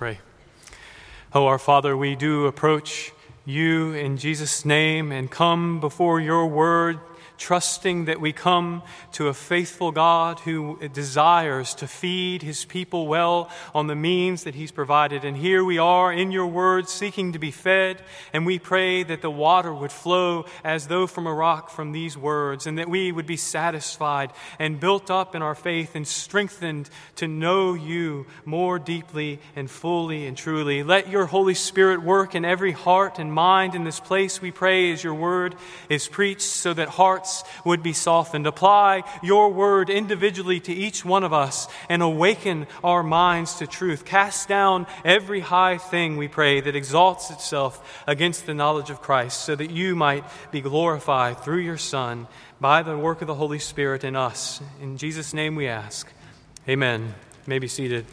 pray. Oh, our Father, we do approach you in Jesus' name and come before your word, trusting that we come to a faithful God who desires to feed his people well on the means that he's provided. And here we are in your word seeking to be fed, and we pray that the water would flow as though from a rock from these words, and that we would be satisfied and built up in our faith and strengthened to know you more deeply and fully and truly. Let your Holy Spirit work in every heart and mind in this place, we pray, as your word is preached, so that hearts would be softened. Apply your word individually to each one of us and awaken our minds to truth. Cast down every high thing, we pray, that exalts itself against the knowledge of Christ, so that you might be glorified through your Son by the work of the Holy Spirit in us. In Jesus' name we ask. Amen. You may be seated.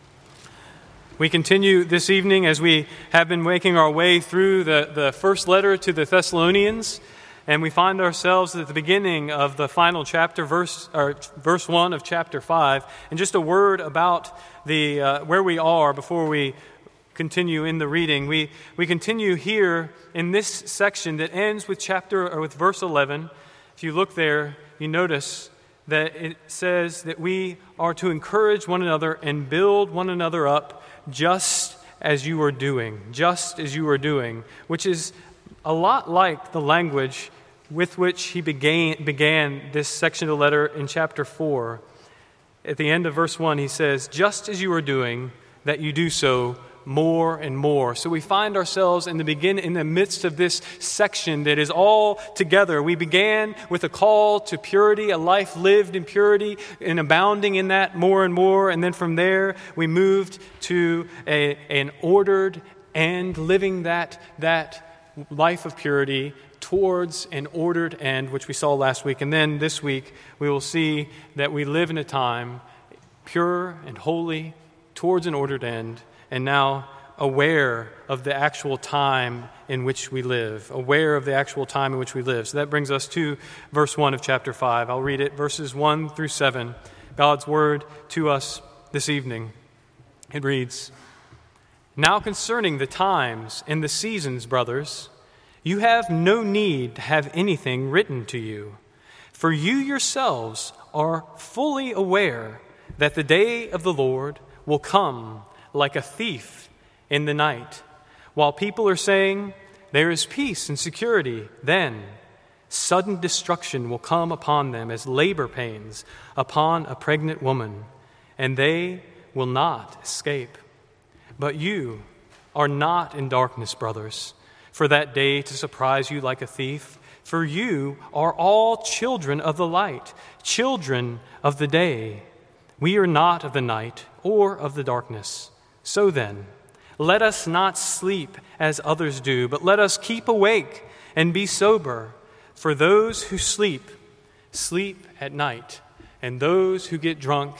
We continue this evening as we have been making our way through the first letter to the Thessalonians, and we find ourselves at the beginning of the final chapter, verse 1 of chapter 5. And just a word about the where we are before we continue in the reading. We continue here in this section that ends with verse 11. If you look there, you notice that it says that we are to encourage one another and build one another up, just as you are doing, which is a lot like the language with which he began this section of the letter in chapter 4. At the end of verse 1, he says, just as you are doing, that you do so more and more. So we find ourselves in the midst of this section that is all together. We began with a call to purity, a life lived in purity and abounding in that more and more. And then from there, we moved to an ordered and living that life of purity towards an ordered end, which we saw last week. And then this week, we will see that we live in a time pure and holy towards an ordered end, and now aware of the actual time in which we live. So that brings us to verse 1 of chapter 5. I'll read it, verses 1 through 7. God's word to us this evening. It reads, "Now concerning the times and the seasons, brothers, you have no need to have anything written to you, for you yourselves are fully aware that the day of the Lord will come like a thief in the night. While people are saying, 'There is peace and security,' then sudden destruction will come upon them as labor pains upon a pregnant woman, and they will not escape. But you are not in darkness, brothers, for that day to surprise you like a thief. For you are all children of the light, children of the day. We are not of the night or of the darkness. So then, let us not sleep as others do, but let us keep awake and be sober. For those who sleep at night, and those who get drunk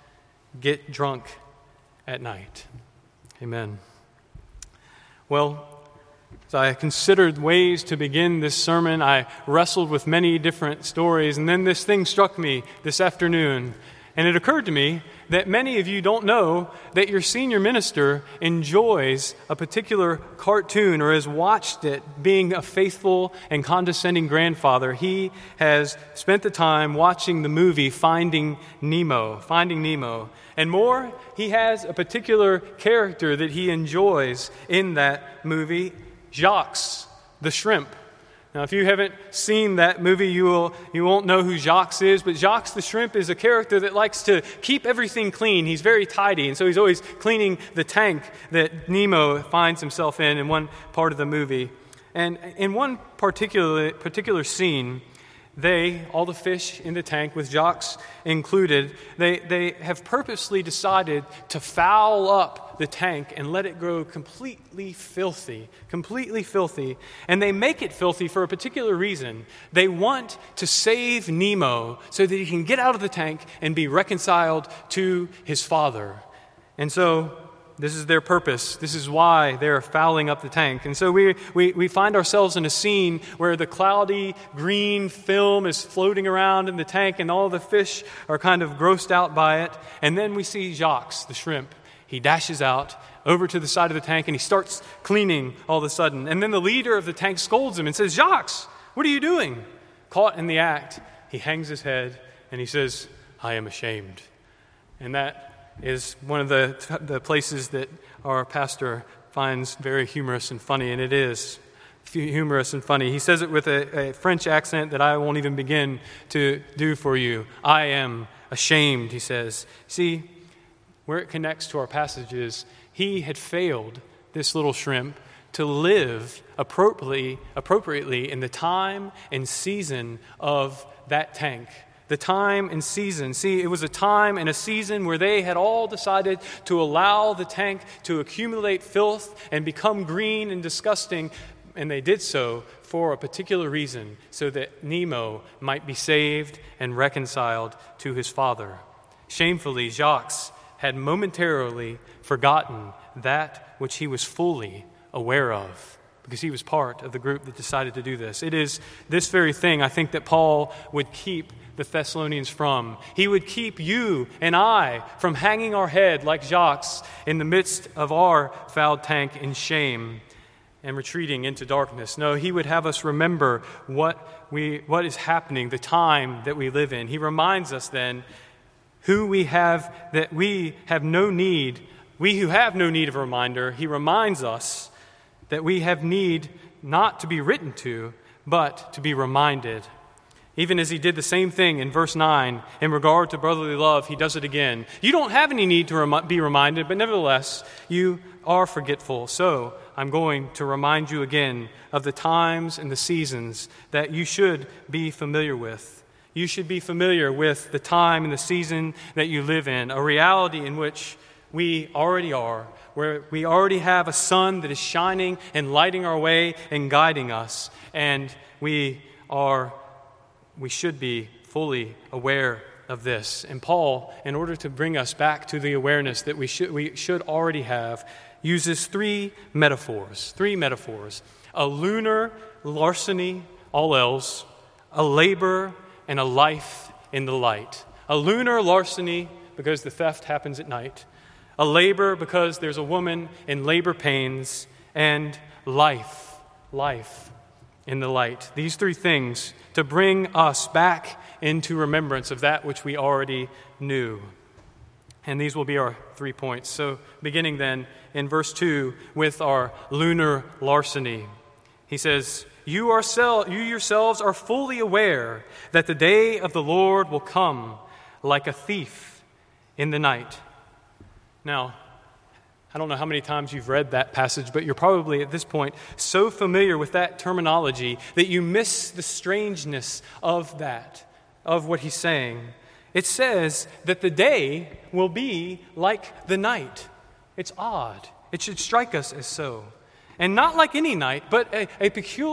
at night." Amen. Well, as I considered ways to begin this sermon, I wrestled with many different stories, and then this thing struck me this afternoon. And it occurred to me that many of you don't know that your senior minister enjoys a particular cartoon or has watched it. Being a faithful and condescending grandfather, he has spent the time watching the movie Finding Nemo. And more, he has a particular character that he enjoys in that movie, Jacques the shrimp. Now, if you haven't seen that movie, you won't know who Jacques is, but Jacques the shrimp is a character that likes to keep everything clean. He's very tidy, and so he's always cleaning the tank that Nemo finds himself in one part of the movie. And in one particular scene, all the fish in the tank, with Jacques included, they have purposely decided to foul up the tank and let it grow completely filthy. And they make it filthy for a particular reason. They want to save Nemo so that he can get out of the tank and be reconciled to his father. And so this is their purpose. This is why they're fouling up the tank. And so we find ourselves in a scene where the cloudy green film is floating around in the tank and all the fish are kind of grossed out by it. And then we see Jacques, the shrimp. He dashes out over to the side of the tank and he starts cleaning all of a sudden. And then the leader of the tank scolds him and says, "Jacques, what are you doing?" Caught in the act, he hangs his head and he says, "I am ashamed." And that is one of the places that our pastor finds very humorous and funny, and it is humorous and funny. He says it with a French accent that I won't even begin to do for you. "I am ashamed," he says. See, where it connects to our passages, he had failed, this little shrimp, to live appropriately in the time and season of that tank. The time and season. See, it was a time and a season where they had all decided to allow the tank to accumulate filth and become green and disgusting, and they did so for a particular reason, so that Nemo might be saved and reconciled to his father. Shamefully, Jacques had momentarily forgotten that which he was fully aware of, because he was part of the group that decided to do this. It is this very thing, I think, that Paul would keep the Thessalonians from. He would keep you and I from hanging our head like Jacques in the midst of our foul tank in shame and retreating into darkness. No, he would have us remember what is happening, the time that we live in. He reminds us then who we have, that we have no need, we who have no need of a reminder. He reminds us that we have need not to be written to, but to be reminded. Even as he did the same thing in verse 9 in regard to brotherly love, he does it again. You don't have any need to be reminded, but nevertheless, you are forgetful. So I'm going to remind you again of the times and the seasons that you should be familiar with. You should be familiar with the time and the season that you live in, a reality in which we already are, where we already have a sun that is shining and lighting our way and guiding us, and we should be fully aware of this. And Paul, in order to bring us back to the awareness that we should already have, uses three metaphors. A lunar larceny, all else, a labor, and a life in the light. A lunar larceny, because the theft happens at night. A labor, because there's a woman in labor pains. And life in the light. These three things to bring us back into remembrance of that which we already knew. And these will be our 3 points. So beginning then in verse 2 with our lunar larceny. He says, You yourselves are fully aware that the day of the Lord will come like a thief in the night. Now, I don't know how many times you've read that passage, but you're probably at this point so familiar with that terminology that you miss the strangeness of what he's saying. It says that the day will be like the night. It's odd. It should strike us as so. And not like any night, but a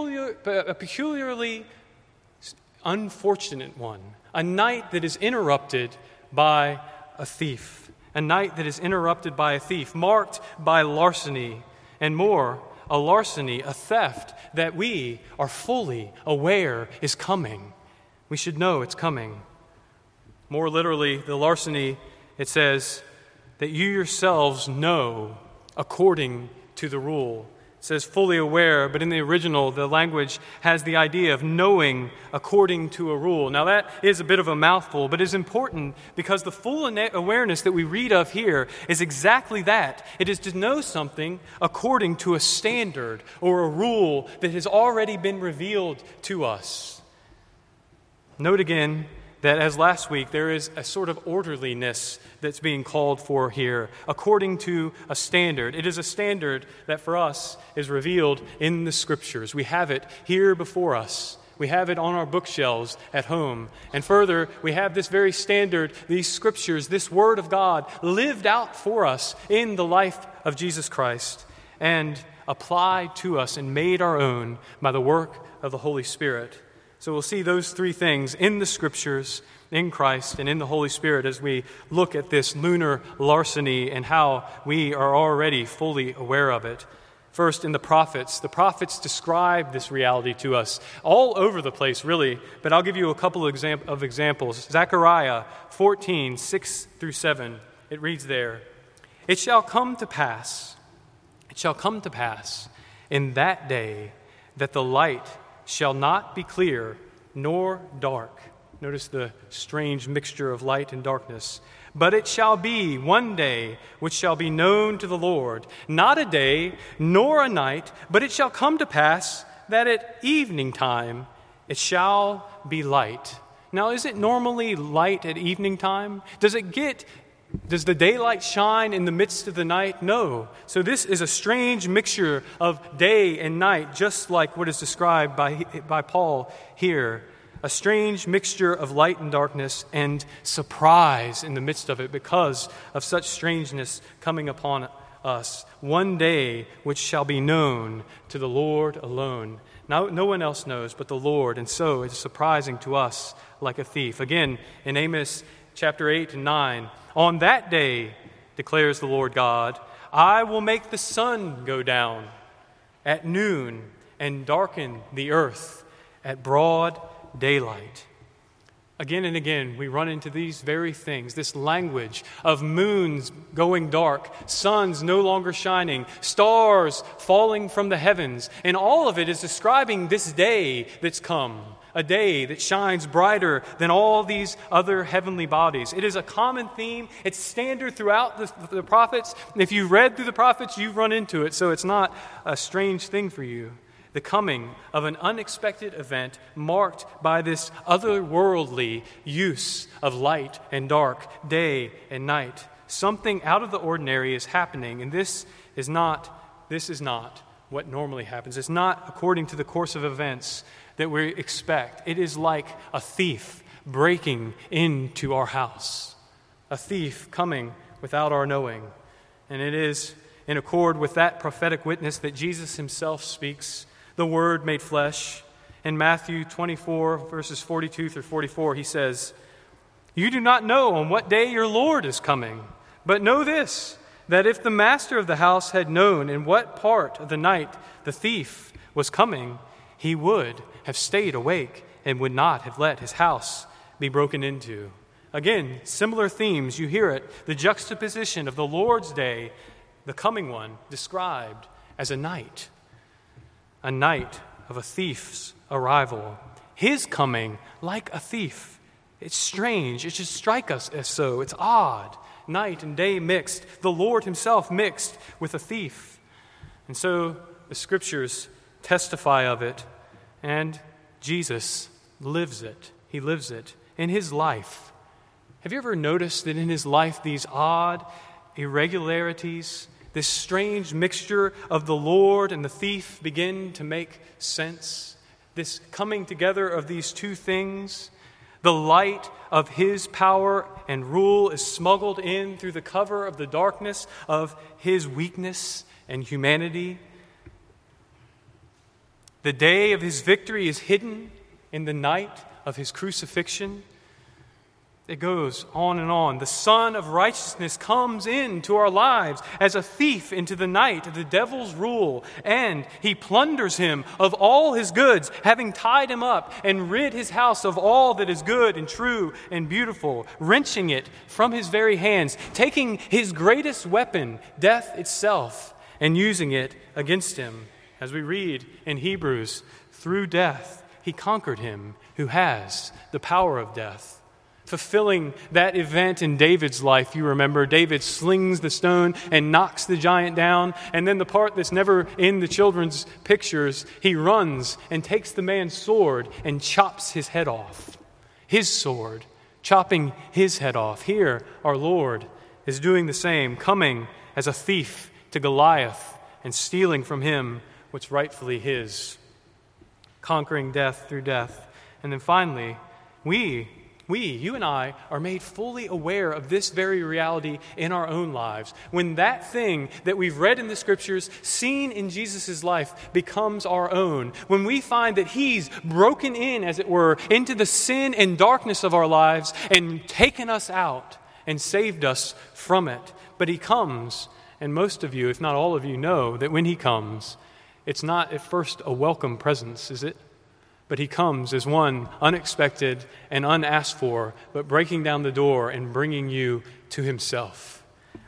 peculiarly unfortunate one. A night that is interrupted by a thief. A night that is interrupted by a thief, marked by larceny, and more, a larceny, a theft that we are fully aware is coming. We should know it's coming. More literally, the larceny, it says that you yourselves know according to the rule. It says fully aware, but in the original, the language has the idea of knowing according to a rule. Now that is a bit of a mouthful, but it's important because the full awareness that we read of here is exactly that. It is to know something according to a standard or a rule that has already been revealed to us. Note again that as last week, there is a sort of orderliness that's being called for here, according to a standard. It is a standard that for us is revealed in the Scriptures. We have it here before us. We have it on our bookshelves at home. And further, we have this very standard, these Scriptures, this Word of God, lived out for us in the life of Jesus Christ and applied to us and made our own by the work of the Holy Spirit. So we'll see those three things in the Scriptures, in Christ, and in the Holy Spirit as we look at this lunar larceny and how we are already fully aware of it. First, in the prophets describe this reality to us all over the place, really, but I'll give you a couple of examples. Zechariah 14, 6 through 7, it reads there, It shall come to pass in that day that the light shall not be clear nor dark. Notice the strange mixture of light and darkness. But it shall be one day which shall be known to the Lord, not a day nor a night, but it shall come to pass that at evening time it shall be light. Now, is it normally light at evening time? Does the daylight shine in the midst of the night? No. So this is a strange mixture of day and night, just like what is described by Paul here. A strange mixture of light and darkness and surprise in the midst of it because of such strangeness coming upon us. One day which shall be known to the Lord alone. Now, no one else knows but the Lord, and so it is surprising to us like a thief. Again, in Amos chapter 8 and 9, on that day, declares the Lord God, I will make the sun go down at noon and darken the earth at broad daylight. Again and again, we run into these very things, this language of moons going dark, suns no longer shining, stars falling from the heavens, and all of it is describing this day that's come, a day that shines brighter than all these other heavenly bodies. It is a common theme. It's standard throughout the prophets. If you read through the prophets, you've run into it, so it's not a strange thing for you. The coming of an unexpected event marked by this otherworldly use of light and dark, day and night. Something out of the ordinary is happening, and this is not what normally happens. It's not according to the course of events that we expect. It is like a thief breaking into our house, a thief coming without our knowing. And it is in accord with that prophetic witness that Jesus himself speaks, the Word made flesh. In Matthew 24, verses 42 through 44, he says, You do not know on what day your Lord is coming, but know this, that if the master of the house had known in what part of the night the thief was coming, he would have stayed awake and would not have let his house be broken into. Again, similar themes, you hear it, the juxtaposition of the Lord's day, the coming one, described as a night of a thief's arrival. His coming like a thief. It's strange. It should strike us as so. It's odd. Night and day mixed. The Lord himself mixed with a thief. And so the scriptures testify of it, and Jesus lives it. He lives it in his life. Have you ever noticed that in his life these odd irregularities, this strange mixture of the Lord and the thief begin to make sense? This coming together of these two things. The light of his power and rule is smuggled in through the cover of the darkness of his weakness and humanity. The day of his victory is hidden in the night of his crucifixion. It goes on and on. The Son of Righteousness comes into our lives as a thief into the night of the devil's rule, and he plunders him of all his goods, having tied him up and rid his house of all that is good and true and beautiful, wrenching it from his very hands, taking his greatest weapon, death itself, and using it against him. As we read in Hebrews, through death he conquered him who has the power of death. Fulfilling that event in David's life, you remember, David slings the stone and knocks the giant down. And then the part that's never in the children's pictures, he runs and takes the man's sword and chops his head off. His sword, chopping his head off. Here, our Lord is doing the same, coming as a thief to Goliath and stealing from him what's rightfully his, conquering death through death. And then finally, you and I, are made fully aware of this very reality in our own lives. When that thing that we've read in the Scriptures, seen in Jesus' life, becomes our own. When we find that he's broken in, as it were, into the sin and darkness of our lives and taken us out and saved us from it. But he comes, and most of you, if not all of you, know that when he comes, it's not at first a welcome presence, is it? But he comes as one unexpected and unasked for, but breaking down the door and bringing you to himself.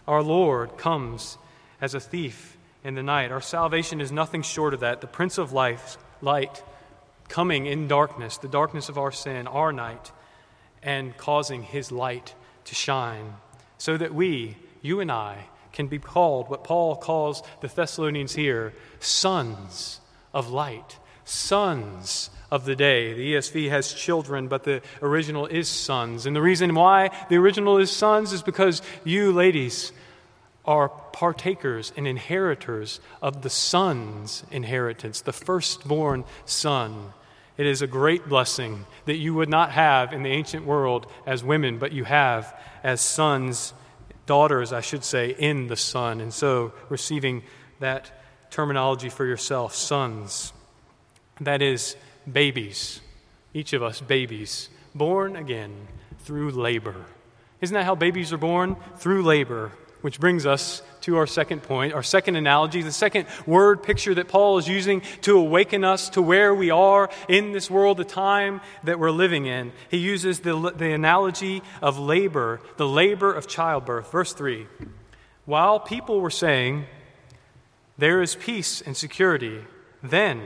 Our Lord comes as a thief in the night. Our salvation is nothing short of that. The Prince of Light, coming in darkness, the darkness of our sin, our night, and causing his light to shine, so that we, you and I, can be called what Paul calls the Thessalonians here, sons of light, sons of the day. The ESV has children, but the original is sons. And the reason why the original is sons is because you, ladies, are partakers and inheritors of the son's inheritance, the firstborn son. It is a great blessing that you would not have in the ancient world as women, but you have as sons, daughters, I should say, in the Son. And so receiving that terminology for yourself, sons, that is babies, each of us babies, born again through labor. Isn't that how babies are born? Through labor. Which brings us to our second point, our second analogy, the second word picture that Paul is using to awaken us to where we are in this world, the time that we're living in. He uses the analogy of labor, the labor of childbirth. Verse 3, while people were saying, there is peace and security, then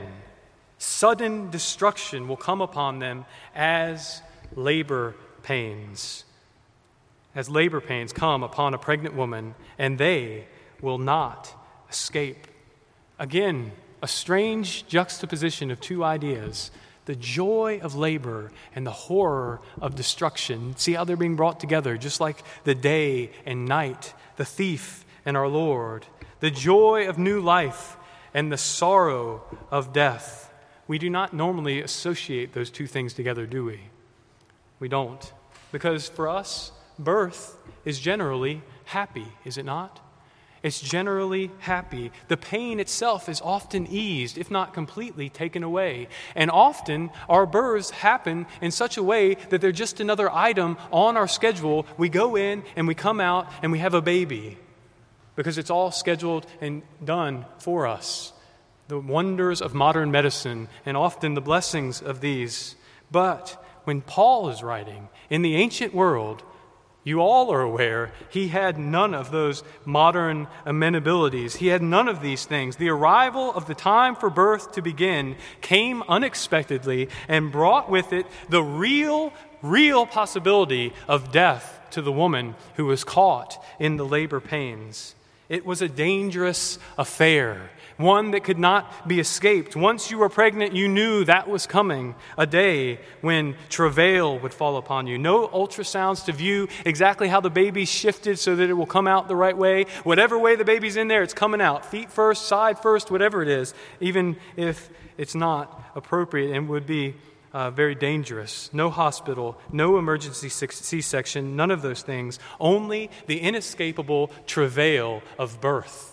sudden destruction will come upon them as labor pains. As labor pains come upon a pregnant woman, and they will not escape. Again, a strange juxtaposition of two ideas, the joy of labor and the horror of destruction. See how they're being brought together, just like the day and night, the thief and our Lord, the joy of new life and the sorrow of death. We do not normally associate those two things together, do we? We don't. Because for us, birth is generally happy, is it not? It's generally happy. The pain itself is often eased, if not completely taken away. And often our births happen in such a way that they're just another item on our schedule. We go in and we come out and we have a baby because it's all scheduled and done for us. The wonders of modern medicine and often the blessings of these. But when Paul is writing, in the ancient world, you all are aware, he had none of those modern amenabilities. He had none of these things. The arrival of the time for birth to begin came unexpectedly and brought with it the real possibility of death to the woman who was caught in the labor pains. It was a dangerous affair, one that could not be escaped. Once you were pregnant, you knew that was coming, a day when travail would fall upon you. No ultrasounds to view exactly how the baby shifted so that it will come out the right way. Whatever way the baby's in there, it's coming out. Feet first, side first, whatever it is, even if it's not appropriate and would be very dangerous. No hospital, no emergency C-section, none of those things. Only the inescapable travail of birth.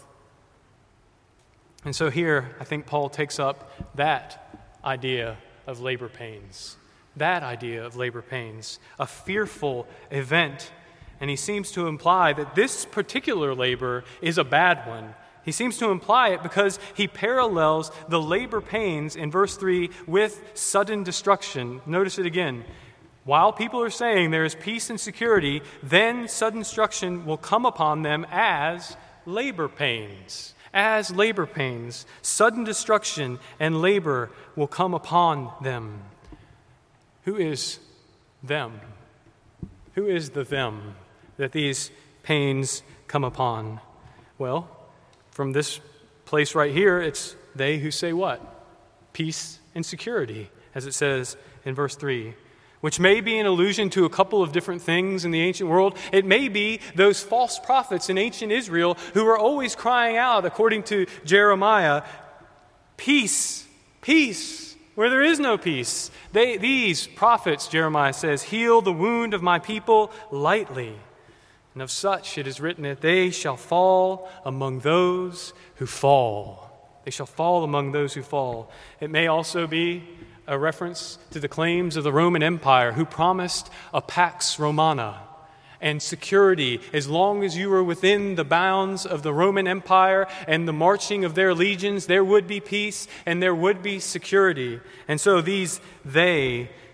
And so here, I think Paul takes up that idea of labor pains. That idea of labor pains, a fearful event. And he seems to imply that this particular labor is a bad one. He seems to imply it because he parallels the labor pains in verse 3 with sudden destruction. Notice it again. While people are saying there is peace and security, then sudden destruction will come upon them as labor pains. As labor pains, sudden destruction and labor will come upon them. Who is them? Who is the them that these pains come upon? Well, from this place right here, it's they who say what? Peace and security, as it says in verse 3, which may be an allusion to a couple of different things in the ancient world. It may be those false prophets in ancient Israel who were always crying out, according to Jeremiah, peace, peace, where there is no peace. These prophets, Jeremiah says, heal the wound of my people lightly. And of such it is written that they shall fall among those who fall. They shall fall among those who fall. It may also be a reference to the claims of the Roman Empire, who promised a Pax Romana and security as long as you were within the bounds of the Roman Empire and the marching of their legions. There would be peace and there would be security. And so these they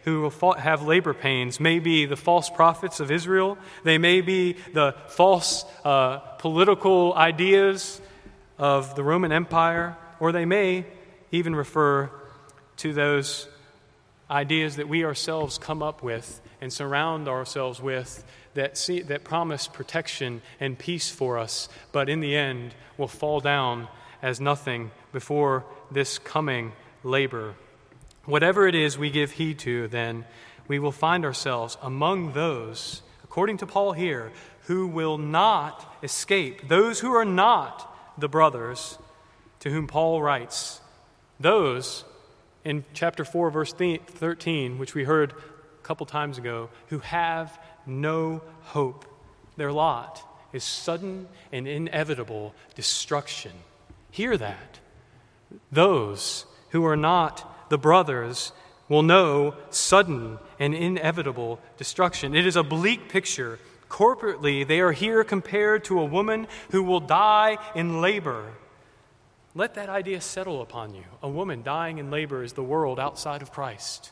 who will have labor pains may be the false prophets of Israel. They may be the false political ideas of the Roman Empire, or they may even refer to those ideas that we ourselves come up with and surround ourselves with that promise protection and peace for us, but in the end will fall down as nothing before this coming labor. Whatever it is we give heed to, then, we will find ourselves among those, according to Paul here, who will not escape, those who are not the brothers to whom Paul writes. Those, in chapter 4, verse 13, which we heard a couple times ago, who have no hope. Their lot is sudden and inevitable destruction. Hear that. Those who are not the brothers will know sudden and inevitable destruction. It is a bleak picture. Corporately, they are here compared to a woman who will die in labor. Let that idea settle upon you. A woman dying in labor is the world outside of Christ.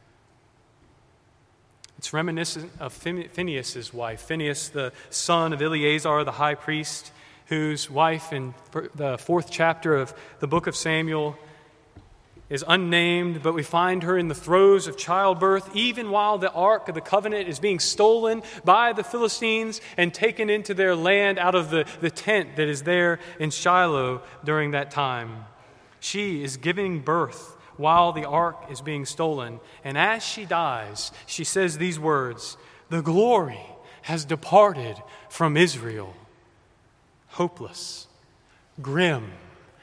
It's reminiscent of Phinehas' wife. Phinehas, the son of Eleazar, the high priest, whose wife in the 4th chapter of the book of Samuel is unnamed, but we find her in the throes of childbirth, even while the Ark of the Covenant is being stolen by the Philistines and taken into their land out of the tent that is there in Shiloh during that time. She is giving birth while the ark is being stolen. And as she dies, she says these words, "The glory has departed from Israel." Hopeless, grim,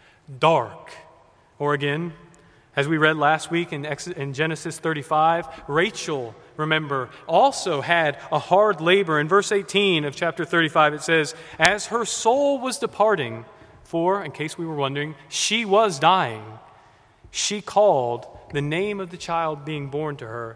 dark. Or again, as we read last week in Genesis 35, Rachel, remember, also had a hard labor. In verse 18 of chapter 35, it says, "As her soul was departing," for, in case we were wondering, she was dying, she called the name of the child being born to her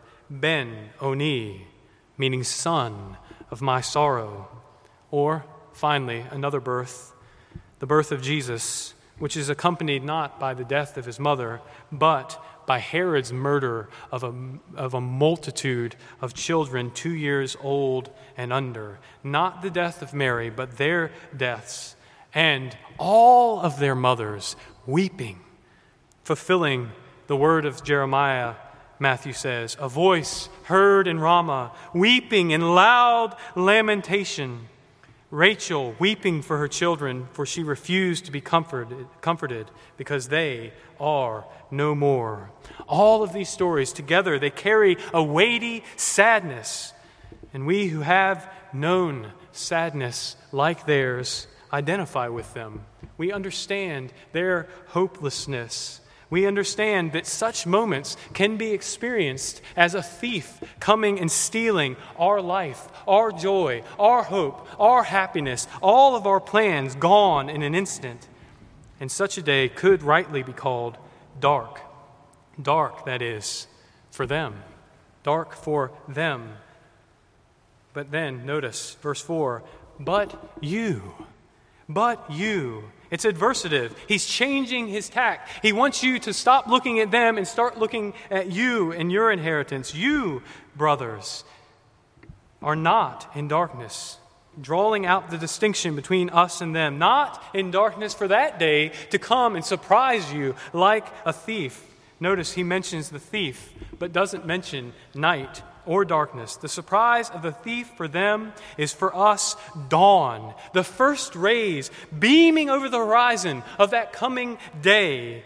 Ben-Oni, meaning son of my sorrow. Or, finally, another birth, the birth of Jesus, which is accompanied not by the death of his mother, but by Herod's murder of a multitude of children 2 years old and under. Not the death of Mary, but their deaths, and all of their mothers weeping, fulfilling the word of Jeremiah, Matthew says, "A voice heard in Ramah, weeping in loud lamentation." Rachel weeping for her children, for she refused to be comforted because they are no more. All of these stories together, they carry a weighty sadness. And we who have known sadness like theirs identify with them. We understand their hopelessness. We understand that such moments can be experienced as a thief coming and stealing our life, our joy, our hope, our happiness, all of our plans gone in an instant. And such a day could rightly be called dark. Dark, that is, for them. Dark for them. But then, notice verse 4, but you. It's adversative. He's changing his tack. He wants you to stop looking at them and start looking at you and your inheritance. You, brothers, are not in darkness, drawing out the distinction between us and them. Not in darkness for that day to come and surprise you like a thief. Notice he mentions the thief, but doesn't mention night or darkness. The surprise of the thief for them is for us dawn, the first rays beaming over the horizon of that coming day.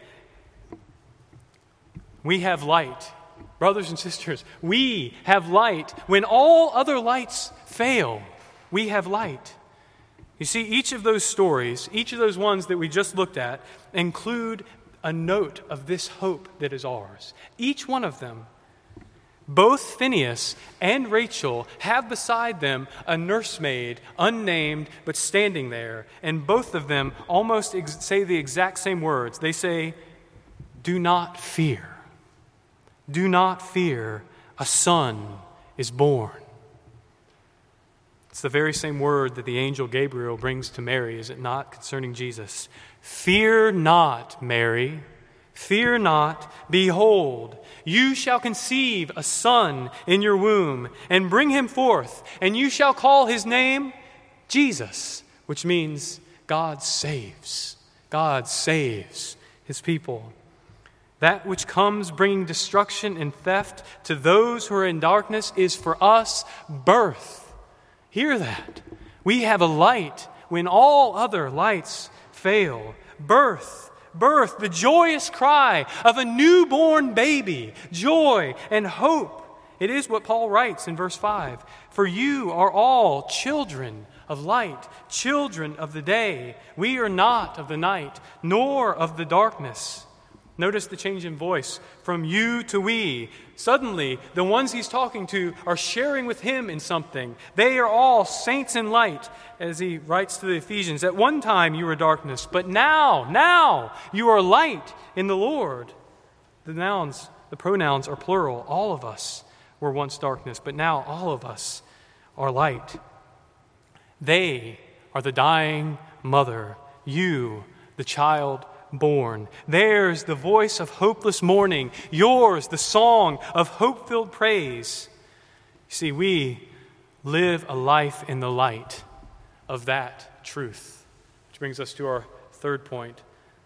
We have light. Brothers and sisters, we have light. When all other lights fail, we have light. You see, each of those stories, each of those ones that we just looked at, include a note of this hope that is ours. Each one of them. Both Phinehas and Rachel have beside them a nursemaid, unnamed, but standing there. And both of them almost say the exact same words. They say, "Do not fear. Do not fear. A son is born." It's the very same word that the angel Gabriel brings to Mary, is it not, concerning Jesus? "Fear not, Mary. Fear not, behold, you shall conceive a son in your womb, and bring him forth, and you shall call his name Jesus, which means God saves. God saves his people. That which comes bringing destruction and theft to those who are in darkness is for us birth. Hear that. We have a light when all other lights fail. Birth, the joyous cry of a newborn baby, joy and hope. It is what Paul writes in verse 5. For you are all children of light, children of the day. We are not of the night, nor of the darkness. Notice the change in voice from you to we. Suddenly, the ones he's talking to are sharing with him in something. They are all saints in light, as he writes to the Ephesians. At one time you were darkness, but now you are light in the Lord. The pronouns are plural. All of us were once darkness, but now all of us are light. They are the dying mother, you, the child born. Theirs the voice of hopeless mourning, yours the song of hope-filled praise. You see, we live a life in the light of that truth. Which brings us to our third point.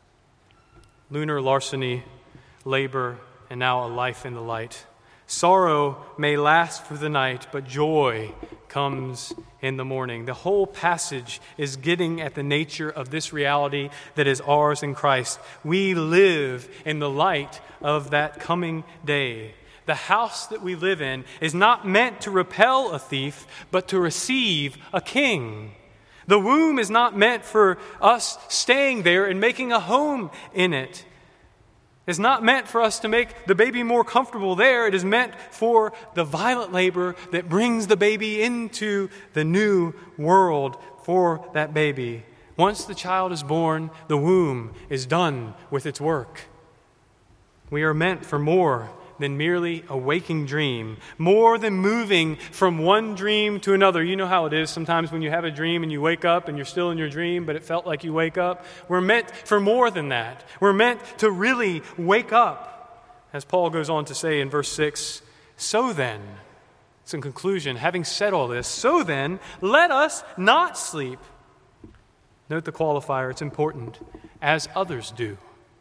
Lunar larceny, labor, and now a life in the light. Sorrow may last through the night, but joy comes in the morning. The whole passage is getting at the nature of this reality that is ours in Christ. We live in the light of that coming day. The house that we live in is not meant to repel a thief, but to receive a king. The womb is not meant for us staying there and making a home in it. It's not meant for us to make the baby more comfortable there. It is meant for the violent labor that brings the baby into the new world for that baby. Once the child is born, the womb is done with its work. We are meant for more than merely a waking dream, more than moving from one dream to another. You know how it is sometimes when you have a dream and you wake up and you're still in your dream, but it felt like you wake up. We're meant for more than that. We're meant to really wake up. As Paul goes on to say in verse 6, so then, it's in conclusion, having said all this, so then, let us not sleep. Note the qualifier, it's important. As others do.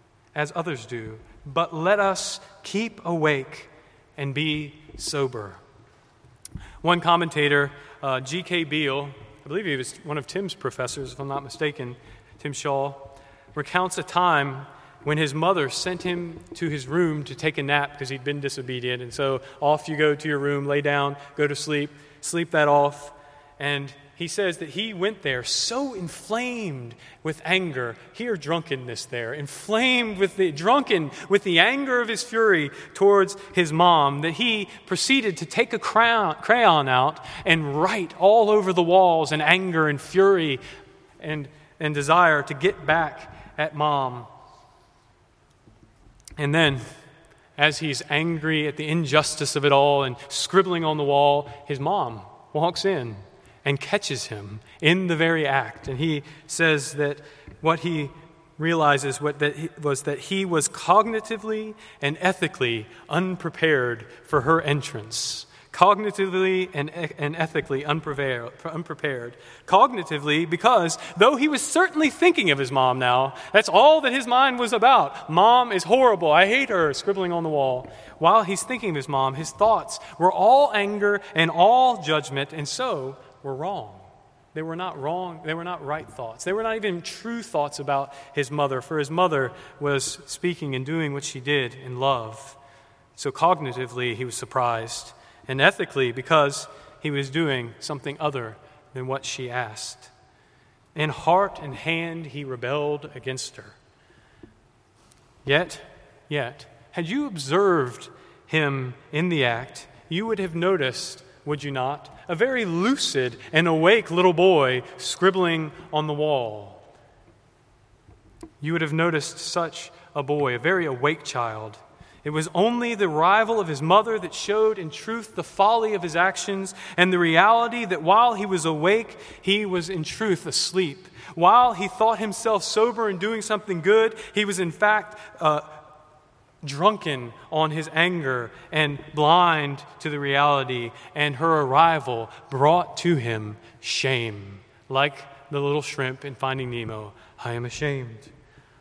But let us keep awake and be sober. One commentator, G.K. Beale, I believe he was one of Tim's professors, if I'm not mistaken, Tim Shaw, recounts a time when his mother sent him to his room to take a nap because he'd been disobedient. And so off you go to your room, lay down, go to sleep that off. And he says that he went there so inflamed with anger, hear drunkenness there, drunken with the anger of his fury towards his mom, that he proceeded to take a crayon out and write all over the walls in anger and fury and desire to get back at mom. And then, as he's angry at the injustice of it all and scribbling on the wall, his mom walks in and catches him in the very act. And he says that what he realizes was that he was cognitively and ethically unprepared for her entrance. Cognitively and ethically unprepared. Cognitively, because though he was certainly thinking of his mom now, that's all that his mind was about. Mom is horrible. I hate her, scribbling on the wall. While he's thinking of his mom, his thoughts were all anger and all judgment, and so were wrong. They were not wrong. They were not right thoughts. They were not even true thoughts about his mother, for his mother was speaking and doing what she did in love. So cognitively, he was surprised. And ethically, because he was doing something other than what she asked. In heart and hand, he rebelled against her. Yet, had you observed him in the act, you would have noticed, would you not, a very lucid and awake little boy scribbling on the wall. You would have noticed such a boy, a very awake child. It was only the arrival of his mother that showed in truth the folly of his actions and the reality that while he was awake, he was in truth asleep. While he thought himself sober and doing something good, he was in fact drunken on his anger and blind to the reality, and her arrival brought to him shame. Like the little shrimp in Finding Nemo, I am ashamed.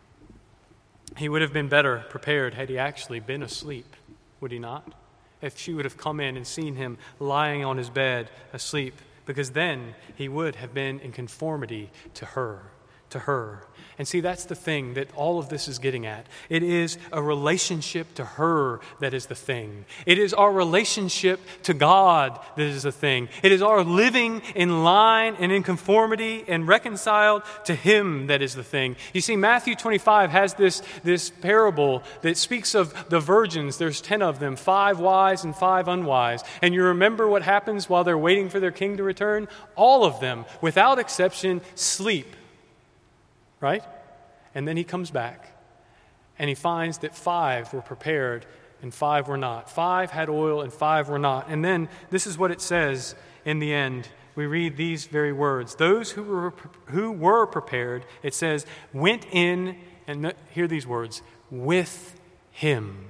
He would have been better prepared had he actually been asleep, would he not? If she would have come in and seen him lying on his bed asleep, because then he would have been in conformity to her. And see, that's the thing that all of this is getting at. It is a relationship to her that is the thing. It is our relationship to God that is the thing. It is our living in line and in conformity and reconciled to Him that is the thing. You see, Matthew 25 has this parable that speaks of the virgins. There's 10 of them, 5 wise and 5 unwise. And you remember what happens while they're waiting for their king to return? All of them, without exception, sleep. Right? And then he comes back and he finds that 5 were prepared and 5 were not. 5 had oil and 5 were not. And then this is what it says in the end. We read these very words. Those who were prepared, it says, went in, and hear these words, with him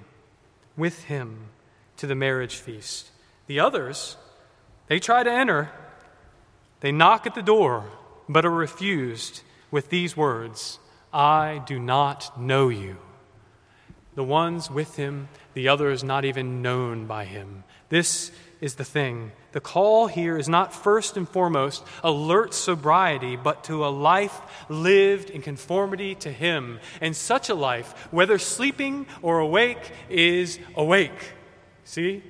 to the marriage feast. The others, they try to enter. They knock at the door, but are refused with these words, I do not know you. The ones with him, the others not even known by him. This is the thing. The call here is not first and foremost alert sobriety, but to a life lived in conformity to him. And such a life, whether sleeping or awake, is awake. See?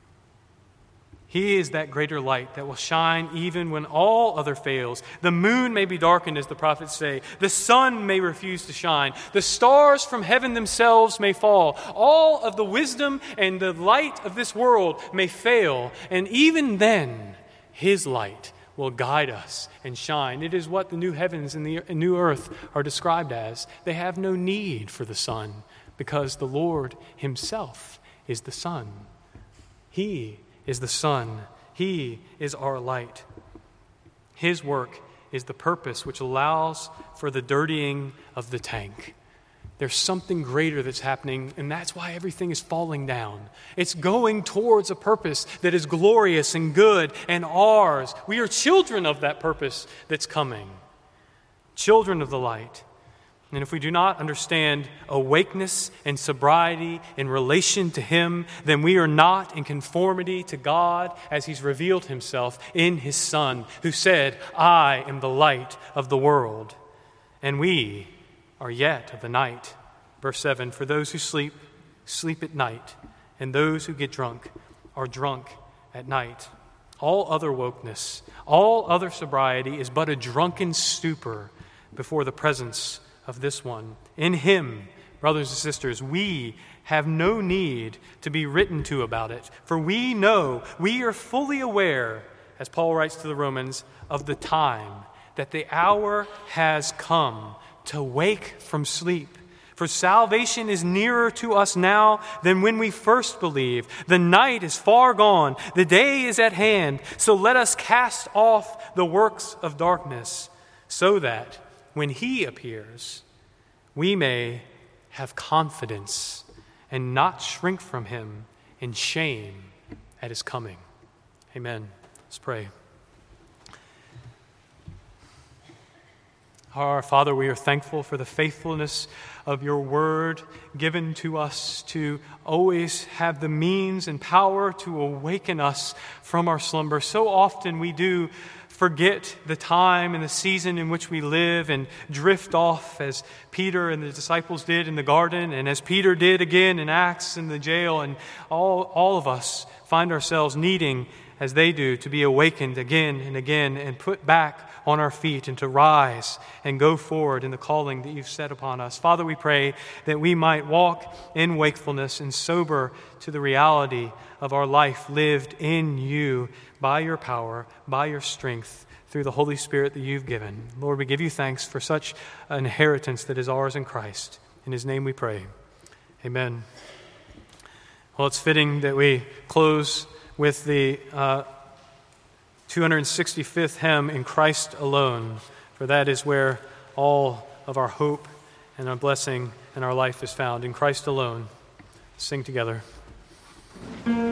He is that greater light that will shine even when all other fails. The moon may be darkened, as the prophets say. The sun may refuse to shine. The stars from heaven themselves may fall. All of the wisdom and the light of this world may fail. And even then, His light will guide us and shine. It is what the new heavens and the new earth are described as. They have no need for the sun because the Lord Himself is the sun. He is the sun. He is our light. His work is the purpose which allows for the dirtying of the tank. There's something greater that's happening, and that's why everything is falling down. It's going towards a purpose that is glorious and good and ours. We are children of that purpose that's coming. Children of the light. And if we do not understand awakeness and sobriety in relation to Him, then we are not in conformity to God as He's revealed Himself in His Son, who said, I am the light of the world. And we are yet of the night. Verse 7, for those who sleep, sleep at night, and those who get drunk are drunk at night. All other wokeness, all other sobriety is but a drunken stupor before the presence of this one. In Him, brothers and sisters, we have no need to be written to about it, for we know, we are fully aware, as Paul writes to the Romans, of the time, that the hour has come to wake from sleep. For salvation is nearer to us now than when we first believed. The night is far gone, the day is at hand, so let us cast off the works of darkness, so that when He appears, we may have confidence and not shrink from Him in shame at His coming. Amen. Let's pray. Our Father, we are thankful for the faithfulness of Your word given to us to always have the means and power to awaken us from our slumber. So often we do forget the time and the season in which we live and drift off as Peter and the disciples did in the garden and as Peter did again in Acts in the jail. And all of us find ourselves needing, as they do, to be awakened again and again and put back on our feet and to rise and go forward in the calling that You've set upon us. Father, we pray that we might walk in wakefulness and sober to the reality of our life lived in You by Your power, by Your strength, through the Holy Spirit that You've given. Lord, we give You thanks for such an inheritance that is ours in Christ. In His name we pray. Amen. Well, it's fitting that we close with the 265th hymn, In Christ Alone, for that is where all of our hope and our blessing and our life is found, in Christ alone. Sing together.